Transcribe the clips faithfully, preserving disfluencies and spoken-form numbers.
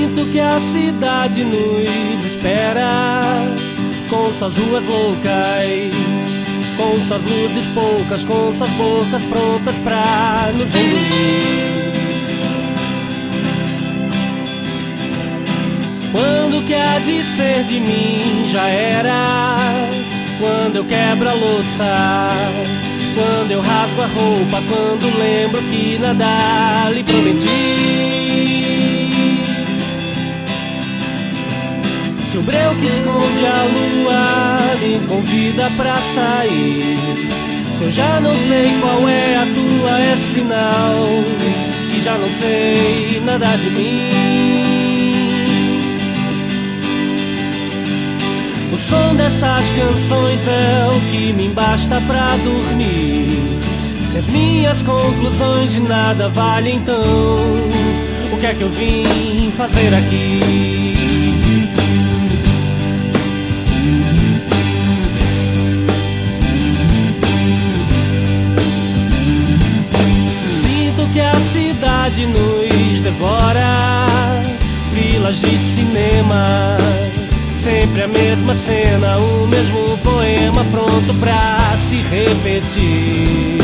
Sinto que a cidade nos espera, com suas ruas loucas, com suas luzes poucas, com suas bocas prontas pra nos engolir. Quando que há de ser de mim já era, quando eu quebro a louça, quando eu rasgo a roupa, quando lembro que nada lhe prometi. Se o breu que esconde a lua me convida pra sair, se eu já não sei qual é a tua, é sinal que já não sei nada de mim. O som dessas canções é o que me basta pra dormir. Se as minhas conclusões de nada valem, então o que é que eu vim fazer aqui? Que a cidade nos devora, filas de cinema, sempre a mesma cena, o mesmo poema pronto pra se repetir.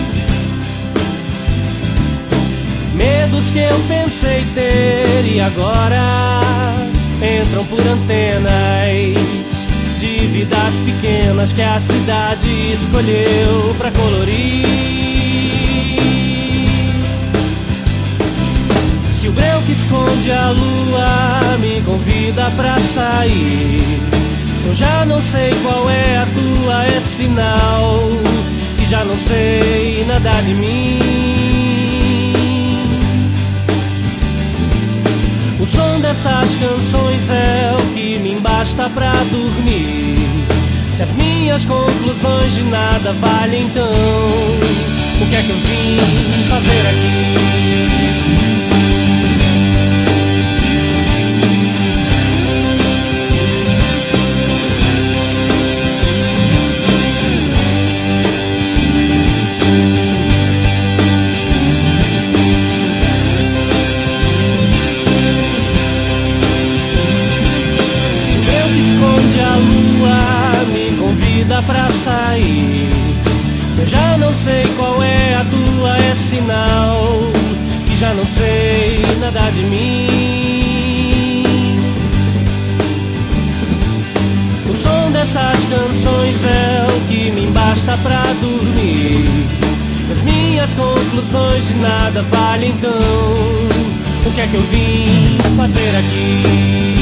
Medos que eu pensei ter e agora entram por antenas de vidas pequenas que a cidade escolheu pra colorir. Se o breu que esconde a lua me convida pra sair, se eu já não sei qual é a tua, é sinal que já não sei nada de mim. O som dessas canções é o que me basta pra dormir. Se as minhas conclusões de nada valem, então o que é que eu vim fazer aqui? Pra sair, eu já não sei qual é a tua, é sinal que já não sei nada de mim. O som dessas canções é o que me basta pra dormir. As minhas conclusões de nada valem, então o que é que eu vim fazer aqui?